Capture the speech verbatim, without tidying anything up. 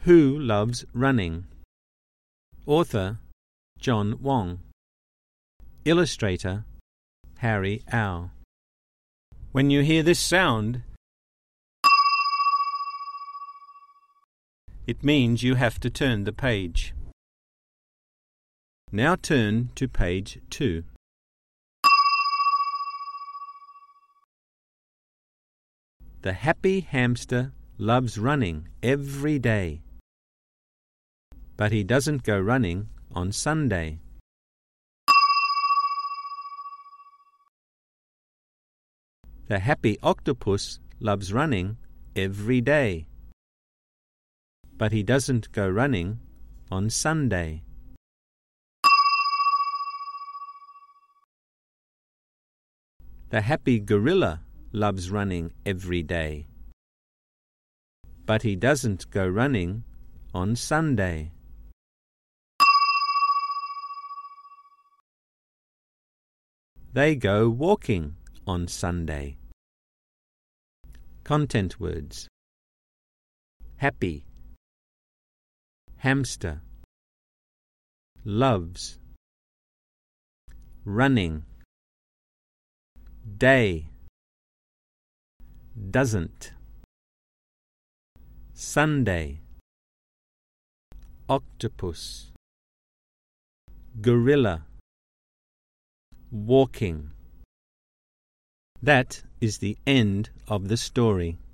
Who Loves Running? Author John Wong. Illustrator Harry Au. When you hear this sound, it means you have to turn the page. Now turn to page two. The happy hamster loves running every day, but he doesn't go running on Sunday. The happy octopus loves running every day, but he doesn't go running on Sunday. The happy gorilla loves running every day, but he doesn't go running on Sunday. They go walking on Sunday. Content words: happy, hamster, loves, running, day, doesn't, Sunday, octopus, gorilla, walking. That is the end of the story.